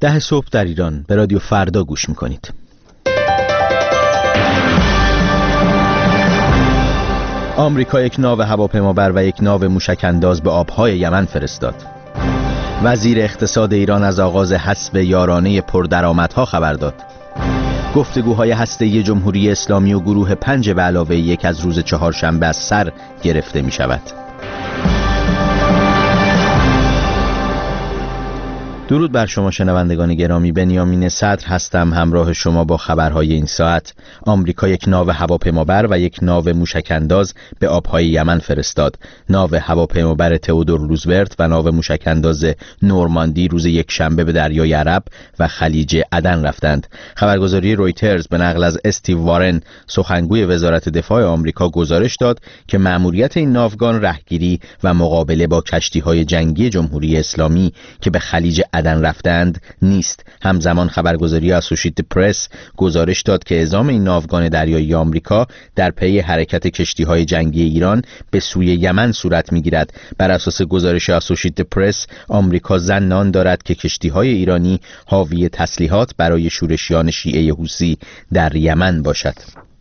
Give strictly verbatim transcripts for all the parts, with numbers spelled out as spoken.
ده صبح در ایران به رادیو فردا گوش میکنید. آمریکا یک ناو هواپیمابر و یک ناو موشک‌انداز به آبهای یمن فرستاد. وزیر اقتصاد ایران از آغاز حذف یارانه پردرآمدها خبر داد. گفتگوهای هسته‌ای جمهوری اسلامی و گروه پنج به علاوه یک از روز چهارشنبه از سر گرفته می شود. درود بر شما شنوندگان گرامی، بنیامین صدر هستم، همراه شما با خبرهای این ساعت. آمریکا یک ناو هواپیمابر و یک ناو موشک‌انداز به آبهای یمن فرستاد. ناو هواپیمابر تئودور روزولت و ناو موشک‌انداز نورماندی روز یک شنبه به دریای عرب و خلیج عدن رفتند. خبرگزاری رویترز به نقل از استیو وارن، سخنگوی وزارت دفاع آمریکا، گزارش داد که مأموریت این ناوگان رهگیری و مقابله با کشتی‌های جنگی جمهوری اسلامی که به خلیج عدن رفتند نیست. همزمان خبرگزاری اسوشییتد پرس گزارش داد که اعزام این ناوگان دریایی آمریکا در پی حرکت کشتی‌های جنگی ایران به سوی یمن صورت می‌گیرد. بر اساس گزارش اسوشییتد پرس، آمریکا ظن دارد که کشتی‌های ایرانی حاوی تسلیحات برای شورشیان شیعه حوثی در یمن باشد.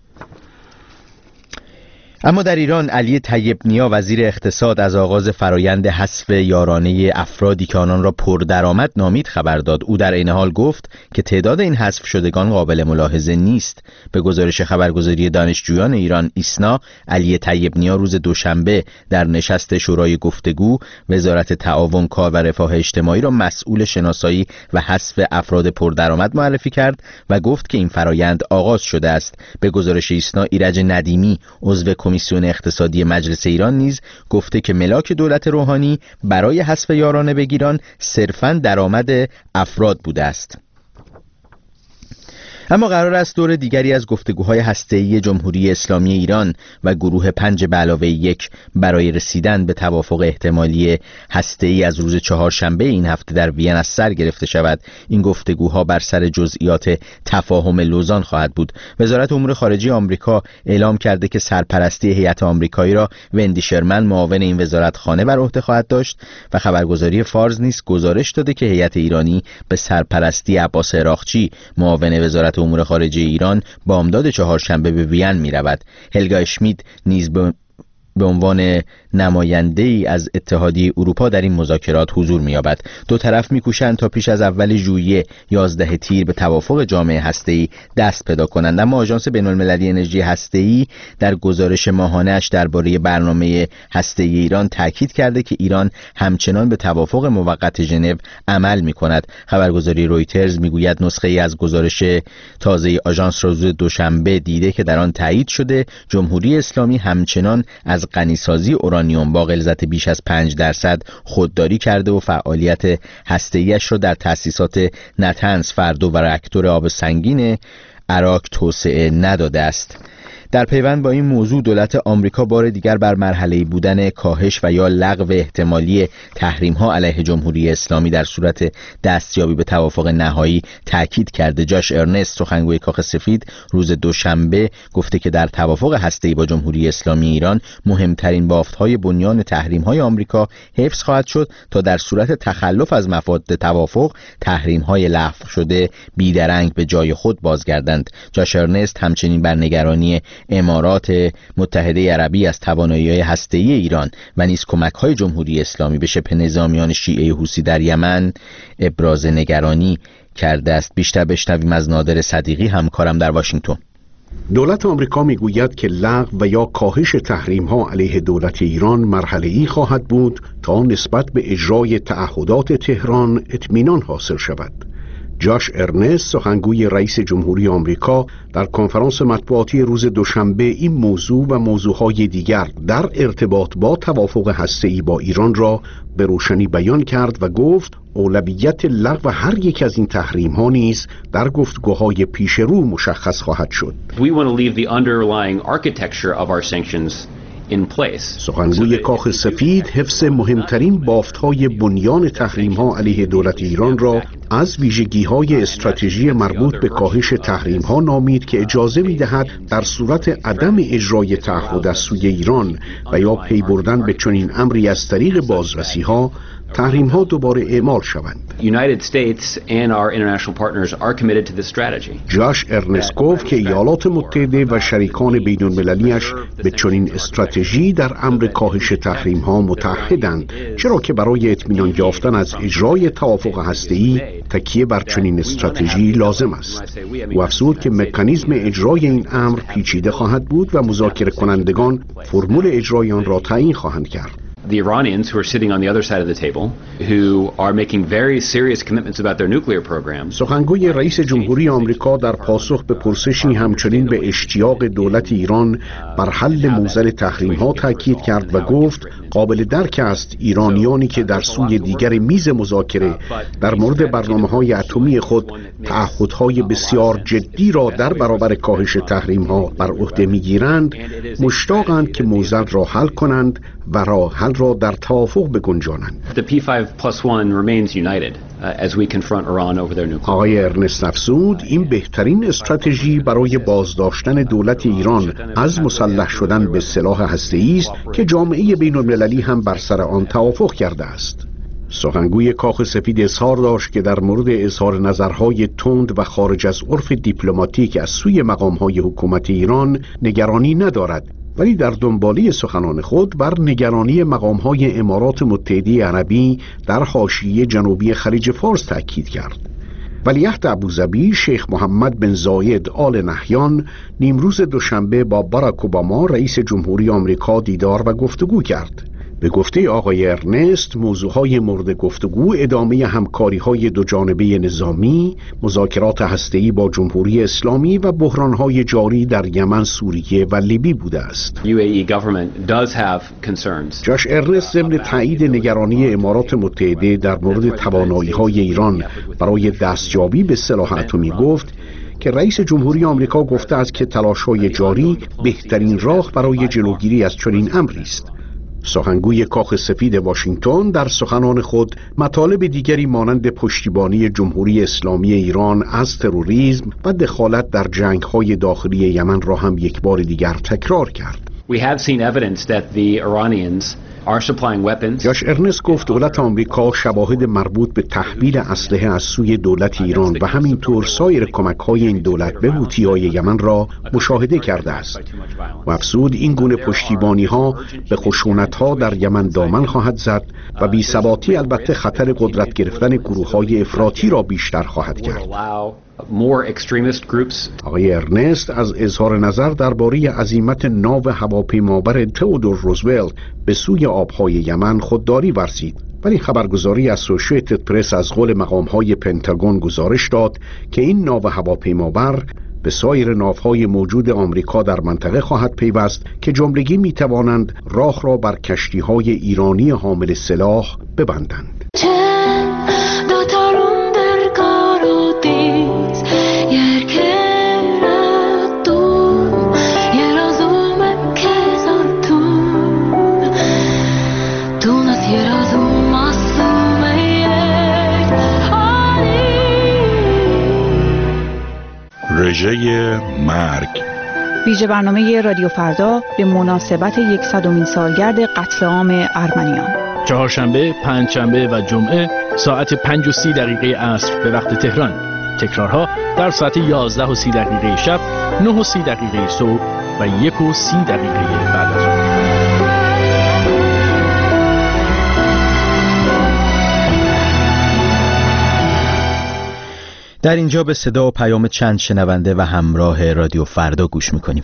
اما در ایران، علی طیب نیا وزیر اقتصاد از آغاز فرایند حذف یارانه افرادی که آنان را پردرآمد نامید خبر داد. او در این حال گفت که تعداد این حذف شدگان قابل ملاحظه نیست. به گزارش خبرگزاری دانشجویان ایران ایسنا، علی طیب نیا روز دوشنبه در نشست شورای گفتگو وزارت تعاون، کار و رفاه اجتماعی را مسئول شناسایی و حذف افراد پردرآمد معرفی کرد و گفت که این فرایند آغاز شده است. به گزارش ایسنا، ایرج ندیمی عضو کمیسیون اقتصادی مجلس ایران نیز گفته که ملاک دولت روحانی برای حذف یارانه بگیران صرفاً درآمد افراد بوده است. اما قرار است دور دیگری از گفتگوهای هسته‌ای جمهوری اسلامی ایران و گروه پنج به علاوه یک برای رسیدن به توافق احتمالی هسته‌ای از روز چهارشنبه این هفته در وین از سر گرفته شود. این گفتگوها بر سر جزئیات تفاهم لوزان خواهد بود. وزارت امور خارجه آمریکا اعلام کرده که سرپرستی هیئت آمریکایی را وندی شرمن، معاون این وزارتخانه، بر عهده خواهد داشت و خبرگزاری فارس نیز گزارش داده که هیئت ایرانی به سرپرستی عباس عراقچی، معاون وزارت امور خارجه ایران، بامداد چهارشنبه به وین می رود. هلگا اشمیت نیز به به عنوان نماینده ای از اتحادیه اروپا در این مذاکرات حضور می‌یابد. دو طرف می‌کوشند تا پیش از اول ژوئیه یازده تیر به توافق جامعه هسته‌ای دست پیدا کنند. اما آژانس بین‌المللی انرژی هسته‌ای در گزارش ماهانه‌اش درباره برنامه هسته‌ای ایران تاکید کرده که ایران همچنان به توافق موقت ژنو عمل می‌کند. خبرگزاری رویترز می‌گوید نسخه‌ای از گزارش تازه آژانس روز دوشنبه دیده که در آن تایید شده جمهوری اسلامی همچنان از غنیسازی اورانیوم با غلظت بیش از پنج درصد خودداری کرده و فعالیت هسته‌ایش را در تأسیسات نتنز، فردو و راکتور آب سنگین عراق توسعه نداده است. در پیوند با این موضوع، دولت آمریکا بار دیگر بر مرحله بودن کاهش و یا لغو احتمالی تحریم‌ها علیه جمهوری اسلامی در صورت دستیابی به توافق نهایی تاکید کرده. جاش ارنست، سخنگوی کاخ سفید، روز دوشنبه گفته که در توافق هسته‌ای با جمهوری اسلامی ایران مهمترین بافت‌های بنیان تحریم‌های آمریکا حفظ خواهد شد تا در صورت تخلف از مفاد توافق تحریم‌های لغو شده بیدرنگ به جای خود بازگردند. جاش ارنست همچنین بر نگرانی امارات متحده عربی از توانایی‌های هسته‌ای ایران و نیز کمک‌های جمهوری اسلامی به شبه نظامیان شیعه حوثی در یمن ابراز نگرانی کرده است. بیشتر بشنویم از نادر صدیقی، همکارم در واشنگتن. دولت آمریکا میگوید که لغو و یا کاهش تحریم‌ها علیه دولت ایران مرحله‌ای خواهد بود تا نسبت به اجرای تعهدات تهران اطمینان حاصل شود. جاش ارنست، سخنگوی رئیس جمهوری آمریکا، در کنفرانس مطبوعاتی روز دوشنبه این موضوع و موضوعهای دیگر در ارتباط با توافق هسته‌ای با ایران را به روشنی بیان کرد و گفت اولویت لغو هر یک از این تحریم‌ها نیز در گفتگوهای پیش رو مشخص خواهد شد. We want to leave the underlying architecture of our sanctions سخنگوی کاخ سفید حفظ مهمترین بافت‌های بنیان تحریم‌ها علیه دولت ایران را از ویژگی‌های استراتژی مربوط به کاهش تحریم‌ها نامید که اجازه می‌دهد در صورت عدم اجرای تعهد از سوی ایران و یا پی بردن به چنین امری از طریق بازرسی‌ها تحریم‌ها دوباره اعمال شوند. United States and our international partners are committed to this strategy. جاش ارنست گفت که ایالات متحده و شریکان بین‌المللی‌اش به چنین استراتژی در امر کاهش تحریم‌ها متحدند، چرا که برای اطمینان یافتن از اجرای توافق هسته‌ای تکیه بر چنین استراتژی لازم است. او افزود که مکانیزم اجرای این امر پیچیده خواهد بود و مذاکره کنندگان فرمول اجرای آن را تعیین خواهند کرد. The Iranians who are sitting on the other side of the table, who are making very serious commitments about their nuclear programs. سخنگوی رئیس جمهوری آمریکا در پاسخ به پرسشی همچنین به اشتیاق دولت ایران بر حل موزل تحریم‌ها تاکید کرد و گفت قابل درک است ایرانیانی که در سوی دیگر میز مذاکره در مورد برنامه‌های اتمی خود تعهدهای بسیار جدی را در برابر کاهش تحریم‌ها بر عهده می‌گیرند، مشتاقند که موزل را حل کنند و راه حل را در توافق بگنجانند. The P five plus one remains united uh, as we confront Iran over their nuclear. آقای ارنست افزود این بهترین استراتژی برای بازداشتن دولت ایران از مسلح شدن به سلاح هسته‌ای است که جامعه بین‌المللی هم بر سر آن توافق کرده است. سخنگوی کاخ سفید اظهار داشت که در مورد اظهار نظرهای تند و خارج از عرف دیپلماتیک از سوی مقام‌های حکومت ایران نگرانی ندارد، ولی در دنباله سخنان خود بر نگرانی مقام‌های امارات متحده عربی در حاشیه جنوبی خلیج فارس تأکید کرد. ولیعهد ابوظبی شیخ محمد بن زاید آل نهیان نیمروز دوشنبه با باراک اوباما رئیس جمهوری آمریکا دیدار و گفتگو کرد. به گفته آقای ارنست موضوعهای مورد گفتگو ادامه همکاری‌های دوجانبه نظامی، مذاکرات هسته‌ای با جمهوری اسلامی و بحران‌های جاری در یمن، سوریه و لیبی بوده است. U A E government does have concerns. جاش ارنست ضمن تایید نگرانی امارات متحده در مورد توانایی‌های ایران برای دستیابی به سلاح اتمی گفت که رئیس جمهوری آمریکا گفته است که تلاش‌های جاری بهترین راه برای جلوگیری از چنین امری است. سخنگوی کاخ سفید واشنگتن در سخنان خود مطالب دیگری مانند پشتیبانی جمهوری اسلامی ایران از تروریسم و دخالت در جنگ‌های داخلی یمن را هم یک بار دیگر تکرار کرد. We have seen evidence that the Iranians are supplying weapons. جاش ارنست گفت دولت آمریکا شواهد مربوط به تحویل اسلحه از سوی دولت ایران و همینطور سایر کمک‌های این دولت به حوثی‌های یمن را مشاهده کرده است. و افزود این گونه پشتیبانی‌ها به خشونت‌ها در یمن دامن خواهد زد و بی‌ثباتی البته خطر قدرت گرفتن گروه‌های افراطی را بیشتر خواهد کرد. More extremist groups. آقای ارنست از اظهار نظر درباره عزیمت ناو هواپیمابر تئودور روزولت به سوی آبهای یمن خودداری ورزید، ولی خبرگزاری اسوشییتد پرس از قول مقام‌های پنتاگون گزارش داد که این ناو هواپیمابر به سایر ناوهای موجود آمریکا در منطقه خواهد پیوست که جملگی می‌توانند راه را بر کشتی‌های ایرانی حامل سلاح ببندند. رژه مرگ. ویژه برنامه رادیو فردا به مناسبت یکصدمین سالگرد قتل عام ارمنیان. چهارشنبه، پنجشنبه و جمعه ساعت پنج و سی دقیقه عصر به وقت تهران. تکرارها در ساعت یازده و سی دقیقه شب، نه و سی دقیقه صبح و یک و سی دقیقه بعد از ظهر. در اینجا به صدا و پیام چند شنونده و همراه رادیو فردا گوش میکنیم.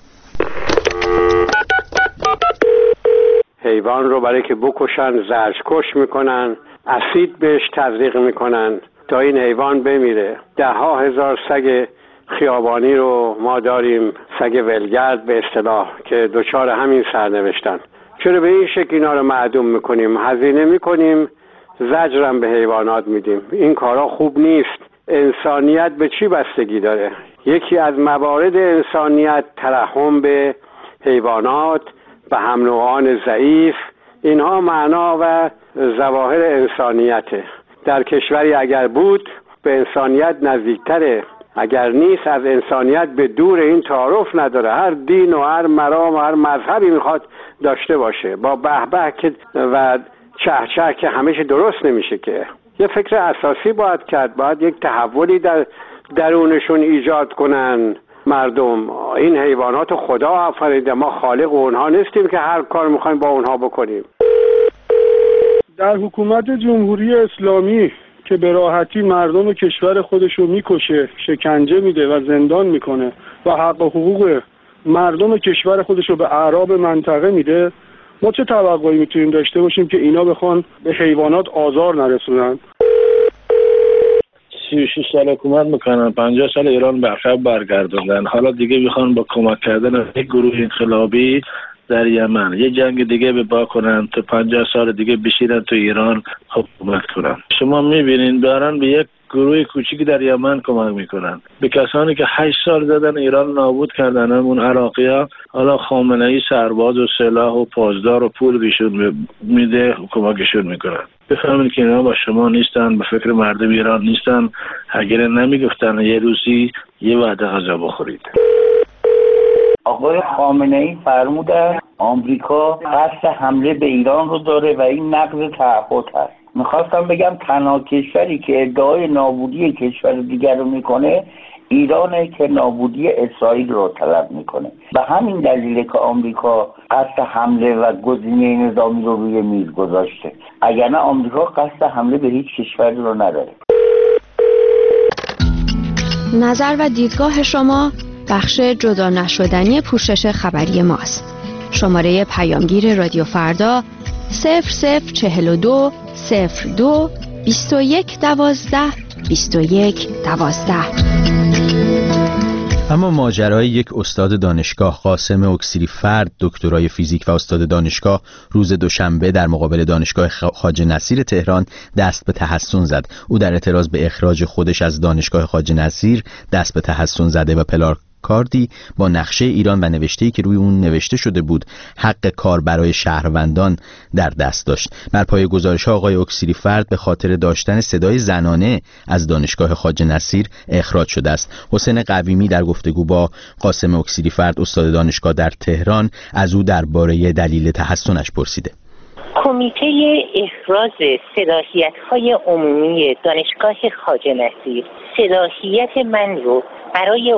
حیوان رو برای که بکشن زجرکش میکنن، اسید بهش تزریق میکنن تا این حیوان بمیره. ده ها هزار سگ خیابانی رو ما داریم، سگ ولگرد به اصطلاح، که دچار همین سرنوشتن. چرا به این شکل اینا رو معدوم میکنیم؟ هزینه میکنیم، زجرم به حیوانات میدیم. این کارا خوب نیست. انسانیت به چی بستگی داره؟ یکی از موارد انسانیت ترحم به حیوانات، به هم نوعان ضعیف، اینها معنا و ظواهر انسانیته. در کشوری اگر بود به انسانیت نزدیکتره، اگر نیست از انسانیت به دور. این تعارف نداره. هر دین و هر مرام و هر مذهبی میخواد داشته باشه، با به به که و چه چه که همیشه درست نمیشه که. یه فکر اساسی باید کرد، باید یک تحولی در درونشون ایجاد کنن مردم. این حیوانات خدا آفریده، ما خالق اونها نیستیم که هر کار میخوایم با اونها بکنیم. در حکومت جمهوری اسلامی که به راحتی مردم کشور خودشو میکشه، شکنجه میده و زندان میکنه و حق و حقوق مردم کشور خودشو به اعراب منطقه میده، ما چه توقعی میتونیم داشته باشیم که اینا بخوان به حیوانات آزار نرسونن؟ سی و شش سال حکومت میکنن، پنجاه سال ایران به عقب برگردوندن، حالا دیگه میخوان با کمک کردن یک گروه انقلابی در یمن یه جنگ دیگه به با کنن تا پنجاه سال دیگه بشینن تو ایران حکومت کنن. شما میبینین دارن به یک گروه کوچیکی در یمن کمک میکنن، به کسانی که هشت سال زدن ایران نابود کردن. همون عراقی‌ها حالا خامنه‌ای سرباز و سلاح و پاسدار و پول بهشون میده، کمکشون میکنن. بفهمید که اینا با شما نیستن، به فکر مردم ایران نیستن. اگر نمیگفتن یه روزی یه وعده غذا بخورید. آقای خامنه‌ای فرمودن آمریکا قصد حمله به ایران رو داره و این نقض تعهد هست. میخواستم بگم تنها کشوری که ادعای نابودی کشور دیگر رو میکنه ایرانه که نابودی اسرائیل رو طلب میکنه. به همین دلیله که آمریکا قصد حمله و گزینه نظامی رو روی میز گذاشته. اگر نه آمریکا قصد حمله به هیچ کشوری رو نداره. نظر و دیدگاه شما بخش جدا نشدنی پوشش خبری ماست. شماره پیامگیر رادیو فردا صفر صفر چهل و دو صفر دو بیست و یک دوازده بیست و یک دوازده. اما ماجرای یک استاد دانشگاه، قاسم اکسیری فرد، دکترای فیزیک و استاد دانشگاه، روز دوشنبه در مقابل دانشگاه خواجه نصیر تهران دست به تحسن زد. او در اعتراض به اخراج خودش از دانشگاه خواجه نصیر دست به تحسن زده و پلار کاردی با نقشه ایران و نوشته‌ای که روی اون نوشته شده بود حق کار برای شهروندان در دست داشت. بر پایه گزارش‌ها آقای اکسیری فرد به خاطر داشتن صدای زنانه از دانشگاه خواجه نصیر اخراج شده است. حسین قویمی در گفتگو با قاسم اکسیری فرد استاد دانشگاه در تهران از او درباره دلیل تحسنش پرسیده. کمیته احراز صلاحیت‌های عمومی دانشگاه خواجه نصیر صلاحیت من رو برای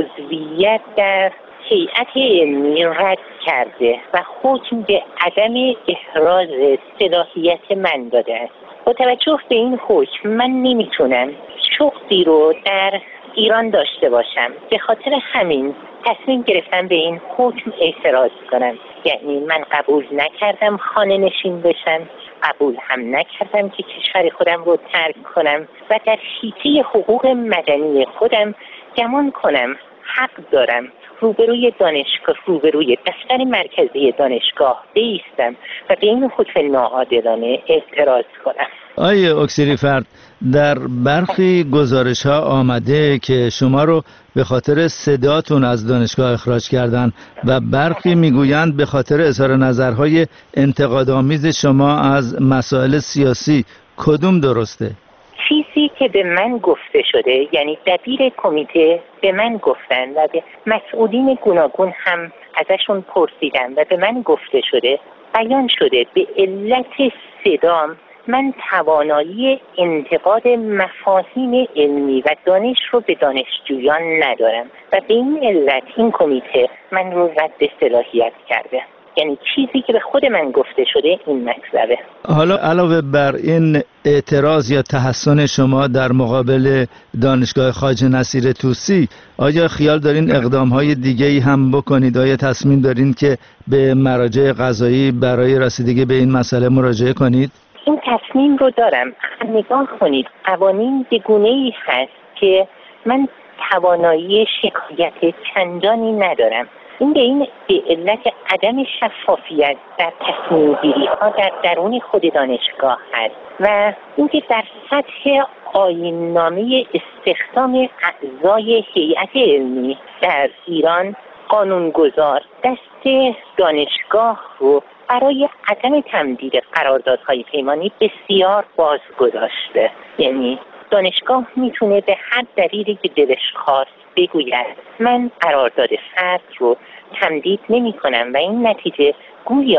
عضویت در هیئت علمی رد کرده و حکم به عدم احراز صلاحیت من داده است. با توجه به این حکم من نمیتونم شغلی رو در ایران داشته باشم. به خاطر همین تصمیم گرفتم به این حکم اعتراض کنم. یعنی من قبول نکردم خانه نشین بشم، قبول هم نکردم که کشور خودم رو ترک کنم و در حیطه حقوق مدنی خودم گمان کنم حق دارم روبروی دانشگاه، روبروی دفتر مرکزی دانشگاه بایستم و به این حکم ناعادلانه اعتراض کنم. آیه اکسیری فرد، در برخی گزارش ها آمده که شما رو به خاطر صداتون از دانشگاه اخراج کردن و برخی میگویند به خاطر اظهار نظرهای انتقادآمیز شما از مسائل سیاسی. کدوم درسته؟ چیزی که به من گفته شده، یعنی دبیر کمیته به من گفتن و به مسئولین گوناگون هم ازشون پرسیدم و به من گفته شده، بیان شده به علت صدام من توانایی انتقاد مفاهیم علمی و دانش رو به دانشجویان ندارم و به این علت این کمیته من رو رد صلاحیت کرده. یعنی چیزی که به خود من گفته شده این مطلبه. حالا علاوه بر این اعتراض یا تحسن شما در مقابل دانشگاه خواجه نصیر طوسی، آیا خیال دارین اقدام‌های دیگه‌ای هم بکنید؟ آیا تصمیم دارین که به مراجع قضایی برای رسیدگی به این مسئله مراجعه کنید؟ این تصمیم رو دارم. نگاه کنید، قوانین به گونه‌ای هست که من توانایی شکایت چندانی ندارم. این به این به علت عدم شفافیت در تصمیم گیری ها در درون خود دانشگاه هست و اینکه در سطح آیین‌نامه استخدام اعضای هیئت علمی در ایران قانونگذار دست دانشگاه رو برای عدم تمدید قراردادهای پیمانی بسیار باز گذاشته. یعنی دانشگاه میتونه به هر دلیلی که دلش خواست بگوید من قرارداد فرد رو تمدید نمی کنم و این نتیجه گویا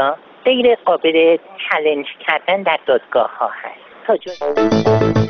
غیر قابل چالش کردن در دادگاه ها هست. تا